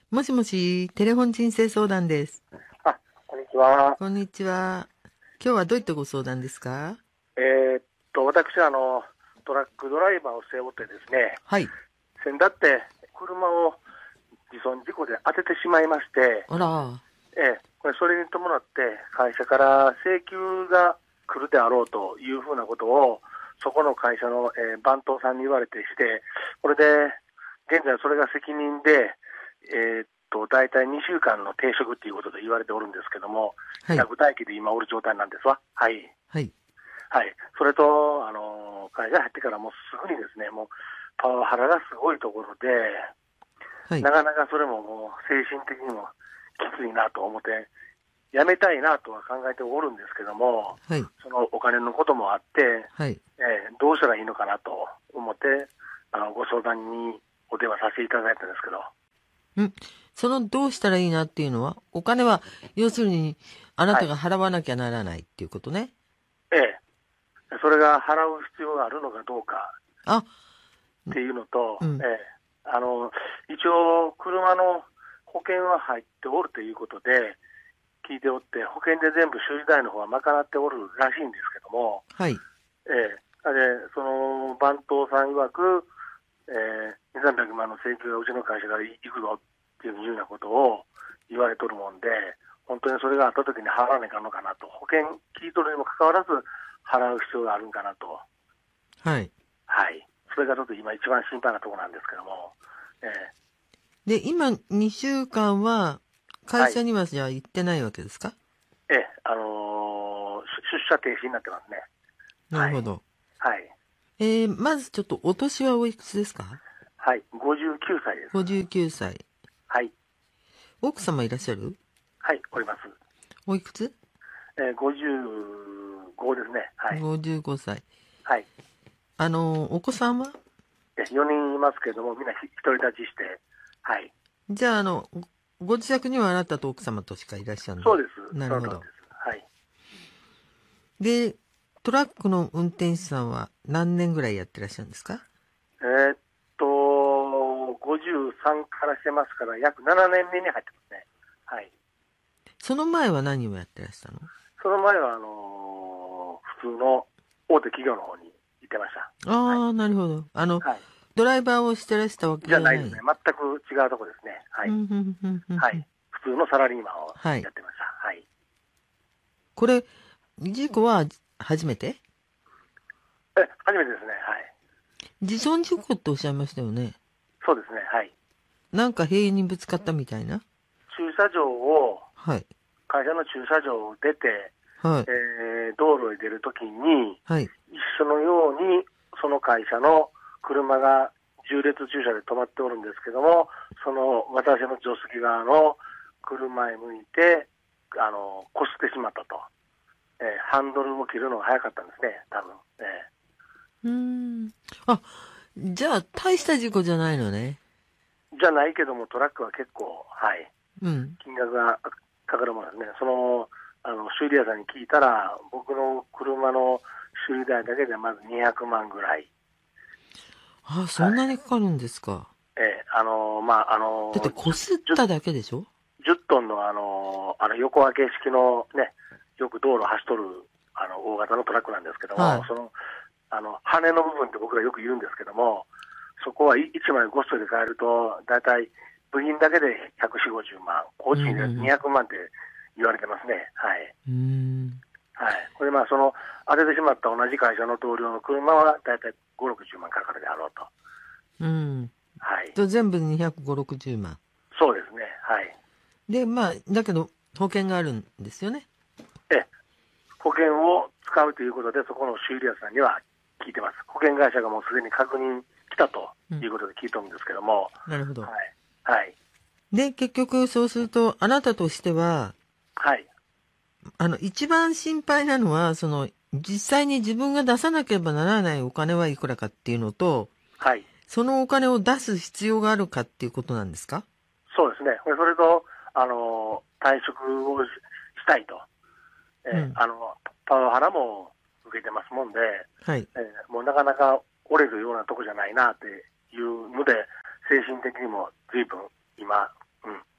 もしもし、テレフォン人生相談です。 あ、こんにちは。 こんにちは。今日はどういったご相談ですか？ 私はトラックドライバーを背負ってですね、 はい。 先だって車を自損事故で当ててしまいまして、 あら、 それに伴って会社から請求が来るであろうというふうなことを、そこの会社の、番頭さんに言われてして、これで現在それが責任で、大体2週間の停職ということで言われておるんですけども、 はい。 自宅待機で今おる状態なんですわ。はい。 はい。 はい。それと、会社入ってからもうすぐにですね、もうパワハラがすごいところで、 はい。 なかなかそれももう精神的にもきついなと思って、辞めたいなとは考えておるんですけども、 はい。 そのお金のこともあって、 はい。 どうしたらいいのかなと思って、ご相談にお電話させていただいたんですけど、 んそのどうしたらいいなっていうのは、お金は、要するに、あなはい。 たが払わなきゃならないっていうことね。 ええ、それが払う必要があるのかどうかあ、 っていうのと、 うん。 一応、車の保険は入っておるということで、聞いておって、保険で全部修理代の方は賄っておるらしいんですけども、 はい。 その番頭さん曰く、2、300万の請求がうちの会社から行くぞっていうようなことを言われとるもんで、本当にそれがあった時に払わないかんのかなと、保険聞いとるにもかかわらず払う必要があるんかなと、 はい。 はい、それがちょっと今一番心配なところなんですけども、えーで、今、2週間は、会はい、 社にはじゃあ行ってないわけですか？ 出社停止になってますね。はい。 なるほど。 はい。 まずちょっと、お年はおいくつですか？ はい。59歳です。 59 歳。 はい。 奥様いらっしゃる？ はい。おります。 おいくつ？ 55ですね。はい。 55 歳。 はい。 お子さんは？ 4人いますけども、みんな独り立ちして、はい。 じゃあ、ご自宅にはあなたと奥様としかいらっしゃらない。 そうです。 なるほど。 その通りです。はい。 で、トラックの運転手さんは何年ぐらいやってらっしゃるんですか？ えーっ53からしてますから、約7年目に入ってますね。はい。 その前は何をやってらしたの？ その前は、普通の大手企業の方に行ってました。はい。 ああー、なるほど。 はい。 ドライバーをしてらしたわけじゃないですね。 じゃない。 全く違うとこですね。はい。 うん、うん、うん、うん。 はい。 うん。 普通のサラリーマンをはい。 やってました。はい。 これ、事故は初めて？ 初めてですね。はい。 自損事故っておっしゃいましたよね。 そうですね。はい。 なんか塀にぶつかったみたいな。 駐車場を、 はい。 会社の駐車場を出て、 はい。 道路へ出るときに、 はい。 一緒のように、その会社の車が縦列駐車で止まっておるんですけども、その私の助手席側の車へ向いて、擦ってしまったと。ハンドルを切るのが早かったんですね、多分。 うーん。あ、じゃあ、大した事故じゃないのね。 じゃないけども、トラックは結構、はい、 うん。 金額がかかるものですね。修理屋さんに聞いたら、僕の車の修理代だけでまず200万ぐらい。 あ、 はい。 そんなにかかるんですか。だって、こすっただけでしょ？ トンの横分け式のね、よく道路走っとる、大型のトラックなんですけども、 はい。 羽の部分って僕らよく言うんですけども、そこは1枚ごっそりで買えると、だいたい部品だけで140、50万、工うん、 賃でうん、 200万って言われてますね。はい。 うん。うーん。 はい。これ当ててしまった同じ会社の同僚の車はだいたい5、60万かかるであろうと。 うん。 はい。 と、全部で250、60万。 そうですね。はい。 で、まあ、だけど、保険があるんですよね。 え、保険を使うということで、そこの修理屋さんには聞いてます。保険会社がもうすでに確認来たとうん。 いうことで聞いてるんですけども、 なるほど。 はい。はい。 で、結局、そうすると、あなたとしては、 はい。 一番心配なのは、実際に自分が出さなければならないお金はいくらかっていうのと、 はい。 そのお金を出す必要があるかっていうことなんですか？ そうですね。それと、退職をしたいと。 うん。 パワハラも受けてますもんで、 はい。 もうなかなか折れるようなとこじゃないなっていうので、精神的にも随分今、うん、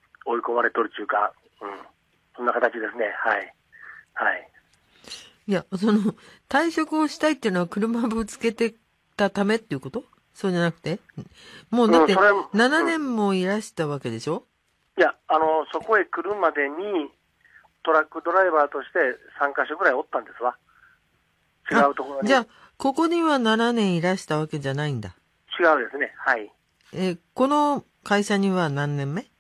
追われとるというか、そんな形ですね。はい。はい。 いや、退職をしたいっていうのは車ぶつけてたためっていうこと？そうじゃなくて？もうだって、7年もいらしたわけでしょ？ いや、そこへ来るまでに、トラックドライバーとして3カ所ぐらいおったんですわ。違うところに。 じゃあ、ここには7年いらしたわけじゃないんだ。 違うですね。はい。 この会社には何年目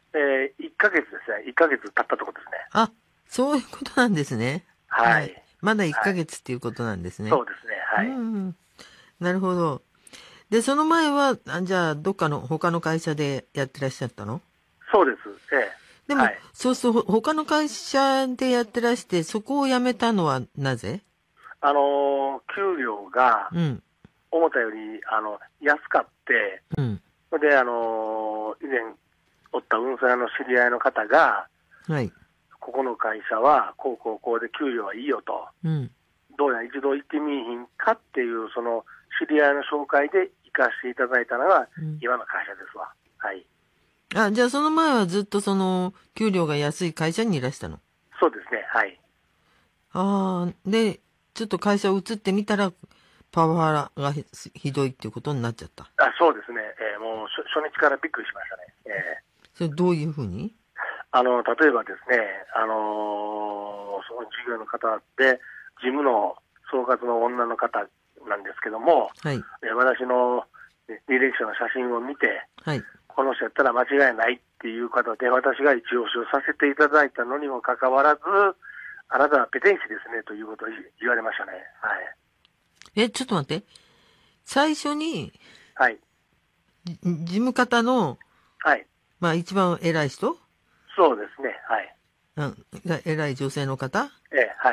？1ヶ月ですね。1ヶ月経ったところですね。 あ、そういうことなんですね。 はい。 まだ1ヶ月っていうことなんですね。 そうですね。はい。 なるほど。で、その前は、じゃあ、どっかの他の会社でやってらっしゃったの？ そうです。 でも、そうすると、他の会社でやってらして、そこを辞めたのはなぜ？ 給料が、思ったより、安かって、それで、以前、おった運送屋の知り合いの方が、 はい。 ここの会社は、こうで給料はいいよと、どうやら一度行ってみいひんかっていう、その知り合いの紹介で行かせていただいたのが、今の会社ですわ。はい。 じゃあその前はずっと給料が安い会社にいらしたの？ そうですね、はい。 で、ちょっと会社を移ってみたら、パワハラがひどいっていうことになっちゃった。 そうですね。もう初日からびっくりしましたね。 それどういうふうに？ 例えばですね、その事業の方で、事務の総括の女の方なんですけども、 はい。 私の履歴書の写真を見て、 はい。 この人やったら間違いないっていう方で、私が一応書させていただいたのにもかかわらず、あなたはペテン師ですねということを言われましたね。はい。 ちょっと待って。最初に、 はい。 事務方の、 はい。 まあ一番偉い人？ そうですね。はい。 偉い女性の方？ はい、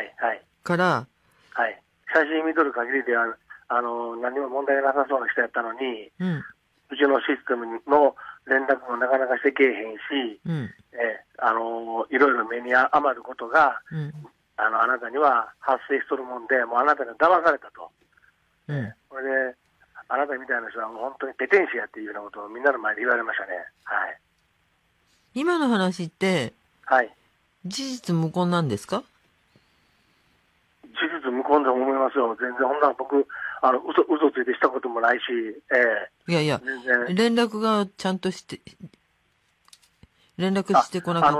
はい。 から、 はい。写真見とる限りでは、何も問題がなさそうな人やったのに、うちのシステムの連絡もなかなかしてけえへんし、いろいろ目に余ることが、あなたには発生しとるもんで、もうあなたに騙されたと。それで、あなたみたいな人はもう本当にペテン師やっていうようなことをみんなの前で言われましたね。はい。 今の話って、 はい。 事実無根なんですか？ 事実無根で思いますよ。全然、ほんなら僕、嘘ついてしたこともないし、 いやいや、連絡がちゃんとして、連絡してこなかった。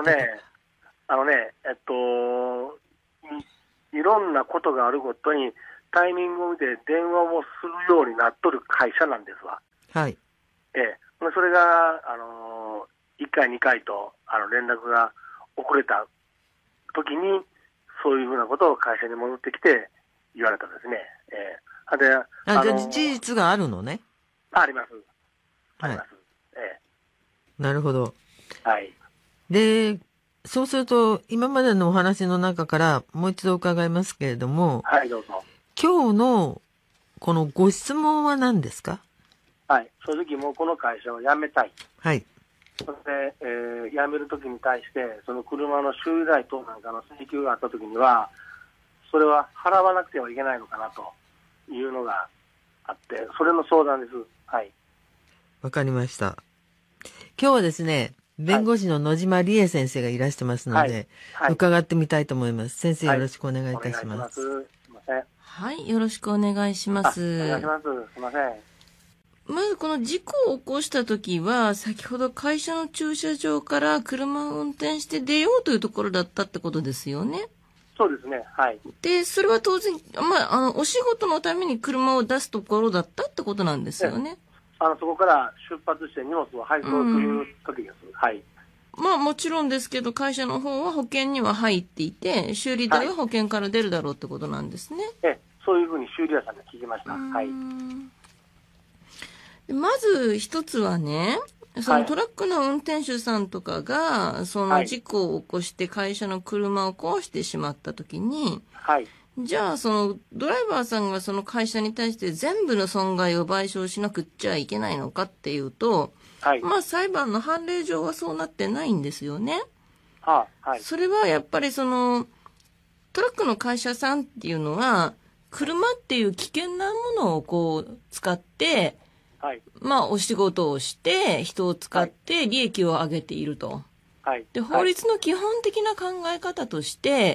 いろんなことがあるごとに、タイミングで電話をするようになっとる会社なんですわ。 はい。 それが、1回、2回と、連絡が遅れた時に、そういうふうなことを会社に戻ってきて言われたんですね。 じゃあ事実があるのね。 あります。あります。 なるほど。 はい。 で、そうすると、今までのお話の中からもう一度伺いますけれども、 はい、どうぞ。 今日のこのご質問は何ですか？ はい。正直もうこの会社を辞めたい。 はい。 それで、辞めるときに対して、その車の修理代等なんかの請求があったときには、それは払わなくてはいけないのかなというのがあって、それの相談です。はい。 わかりました。今日はですね、弁護士の野島理恵先生がいらしてますので、伺ってみたいと思います。先生、よろしくお願いいたします。 すいません。 はい、よろしくお願いします。 お願いします。すいません。 まずこの事故を起こしたときは、先ほど会社の駐車場から車を運転して出ようというところだったってことですよね。 そうですね。はい。 で、それは当然、お仕事のために車を出すところだったってことなんですよね。 そこから出発して荷物を配送する時です。はい。 もちろんですけど、会社の方は保険には入っていて、修理代は保険から出るだろうってことなんですね。 そういうふうに修理屋さんに聞きました。はい。 まず一つはね、そのトラックの運転手さんとかが、その事故を起こして会社の車を壊してしまったときに、じゃあそのドライバーさんがその会社に対して全部の損害を賠償しなくっちゃいけないのかっていうと、裁判の判例上はそうなってないんですよね。それはやっぱりそのトラックの会社さんっていうのは、車っていう危険なものをこう使って、お仕事をして、人を使って利益を上げていると。 で、法律の基本的な考え方として、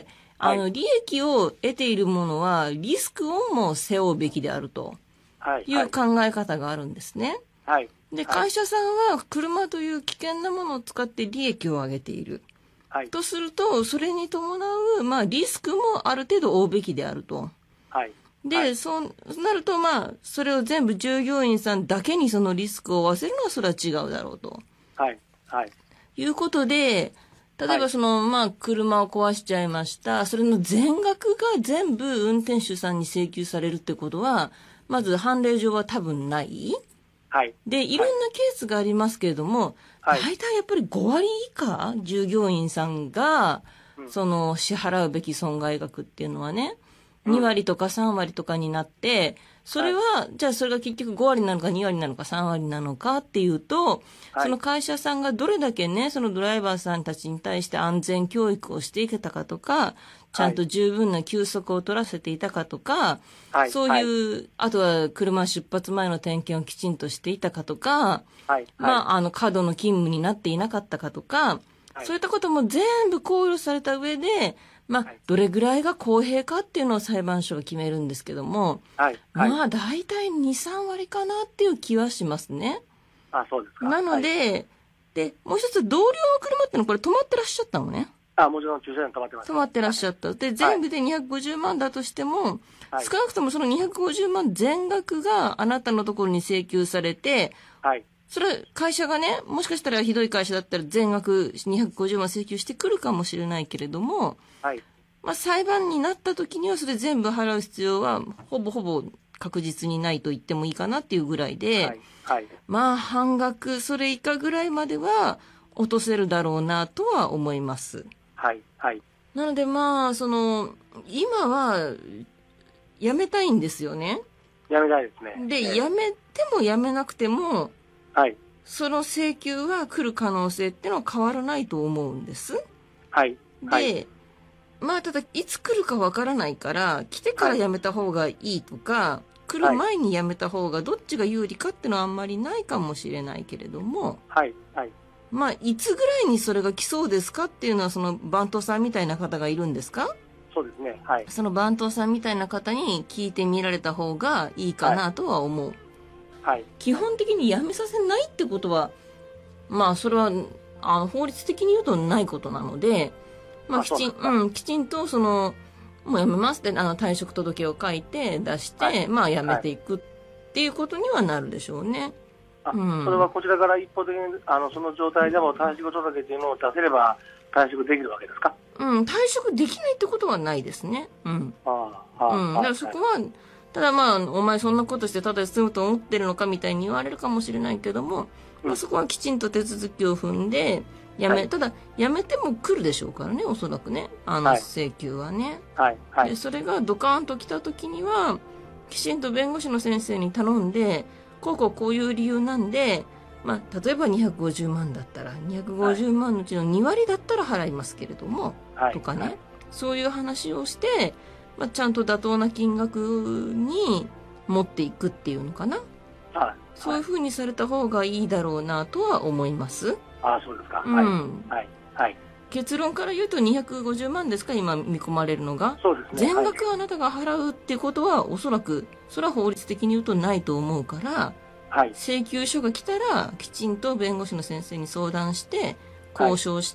利益を得ているものはリスクをも背負うべきであるという考え方があるんですね。で、会社さんは車という危険なものを使って利益を上げている。とすると、それに伴う、リスクもある程度負うべきであると。で、そうなると、それを全部従業員さんだけにそのリスクを負わせるのはそれは違うだろうと。いうことで、例えば車を壊しちゃいました。それの全額が全部運転手さんに請求されるってことは、まず判例上は多分ない。で、いろんなケースがありますけれども、大体やっぱり5割以下、従業員さんが、支払うべき損害額っていうのはね、2割とか3割とかになって、それは、じゃあそれが結局5割なのか2割なのか3割なのかっていうと、その会社さんがどれだけね、そのドライバーさんたちに対して安全教育をしていけたかとか、ちゃんと十分な休息を取らせていたかとか、そういう、あとは車出発前の点検をきちんとしていたかとか、過度の勤務になっていなかったかとか、そういったことも全部考慮された上で、どれぐらいが公平かっていうのを裁判所が決めるんですけども、大体2、3割かなっていう気はしますね。 そうですか。 なので、で、もう一つ同僚の車ってのはこれ止まってらっしゃったのね。 もちろん駐車場に止まってます。 止まってらっしゃった。で、全部で250万だとしても、少なくともその250万全額があなたのところに請求されて、それは会社がね、もしかしたらひどい会社だったら全額250万請求してくるかもしれないけれども、裁判になった時にはそれ全部払う必要はほぼ確実にないと言ってもいいかなっていうぐらいで、半額、それ以下ぐらいまでは落とせるだろうなとは思います。なので今はやめたいんですよね。 やめたいですね。 で、やめてもやめなくても、その請求は来る可能性ってのは変わらないと思うんです。で、ただ、いつ来るかわからないから、来てからやめた方がいいとか、来る前にやめた方がどっちが有利かってのはあんまりないかもしれないけれども、いつぐらいにそれが来そうですかっていうのは、その番頭さんみたいな方がいるんですか？ そうですね。 その番頭さんみたいな方に聞いてみられた方がいいかなとは思う。基本的にやめさせないってことは、それは、法律的に言うとないことなので、きちんともうやめますって、退職届を書いて出して、やめていくっていうことにはなるでしょうね。 それはこちらから一方的に、その状態でも退職届っていうのを出せれば退職できるわけですか？ 退職できないってことはないですね。だからそこは、ただお前そんなことしてただで済むと思ってるのかみたいに言われるかもしれないけども、そこはきちんと手続きを踏んで、ただ、やめても来るでしょうからね、おそらくね。請求はね。で、それがドカーンと来た時には、きちんと弁護士の先生に頼んで、こういう理由なんで、例えば250万だったら、250万のうちの2割だったら払いますけれども、とかね。そういう話をして、ちゃんと妥当な金額に持っていくっていうのかな。そういうふうにされた方がいいだろうなとは思います。 そうですか。 結論から言うと250万ですか、今見込まれるのが。 そうですね。 全額あなたが払うっていうことは、おそらく、それは法律的に言うとないと思うから、請求書が来たら、きちんと弁護士の先生に相談して、交渉して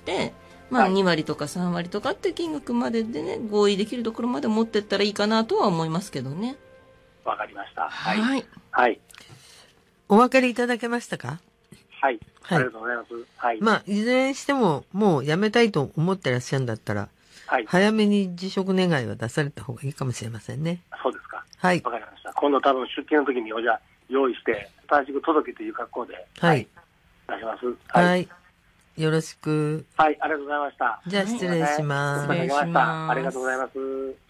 、2割とか3割とかって金額まででね、合意できるところまで持ってったらいいかなとは思いますけどね。 わかりました。 お分かりいただけましたか？ ありがとうございます。 いずれにしても、もう辞めたいと思ってらっしゃるんだったら、早めに辞職願いは出された方がいいかもしれませんね。 そうですか。わかりました。今度多分出勤の時に用意して、退職届という格好で、出します。 よろしく。 ありがとうございました。 じゃあ失礼します。 ありがとうございます。